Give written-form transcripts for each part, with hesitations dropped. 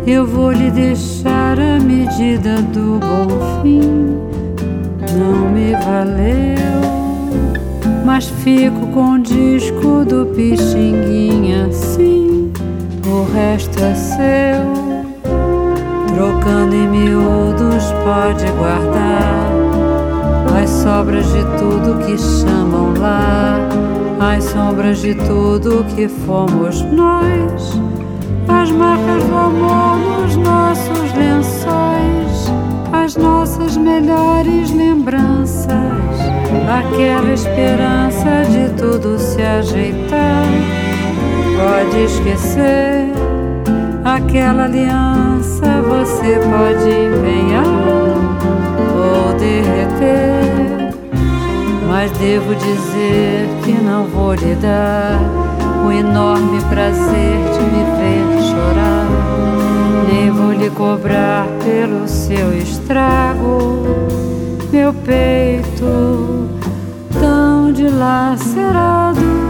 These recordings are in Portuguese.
Eu vou lhe deixar a medida do bom fim. Não me valeu, mas fico com o disco do Pixinguinha, sim. O resto é seu. Trocando em miúdos pode guardar as sobras de tudo que chamam lá, as sombras de tudo que fomos nós, as marcas do amor nos nossos lençóis, as nossas melhores lembranças, aquela esperança de tudo se ajeitar. Pode esquecer aquela aliança, você pode empenhar ou derreter, mas devo dizer que não vou lhe dar o enorme prazer de me ver chorar, nem vou lhe cobrar pelo seu estrago, meu peito tão dilacerado.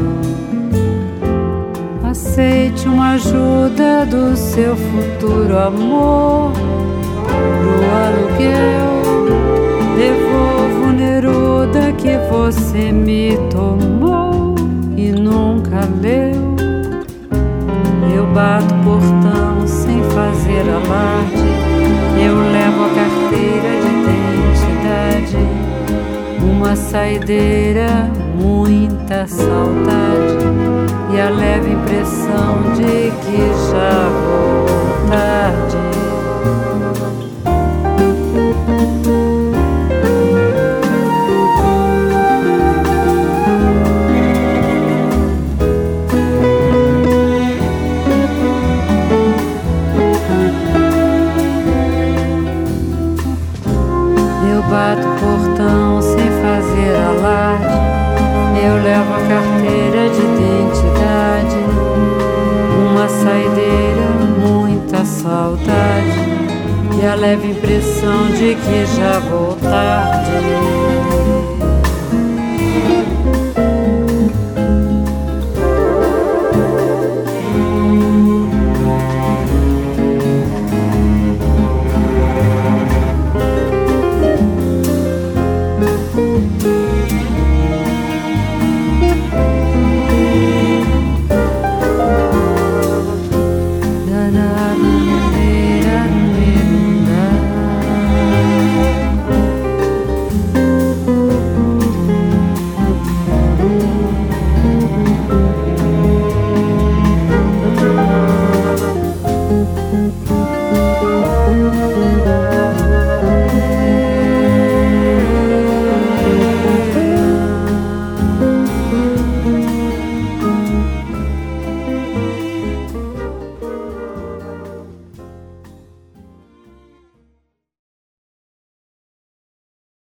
Aceite uma ajuda do seu futuro amor pro aluguel. Devolvo Neruda que você me tomou e nunca leu. Eu bato portão sem fazer alarde, eu levo a carteira de identidade, uma saideira, muita saudade e a leve impressão de que já vou tarde. Eu bato portão sem fazer alarde, eu levo a carteira de identidade, uma saideira, muita saudade e a leve impressão de que já vou tarde.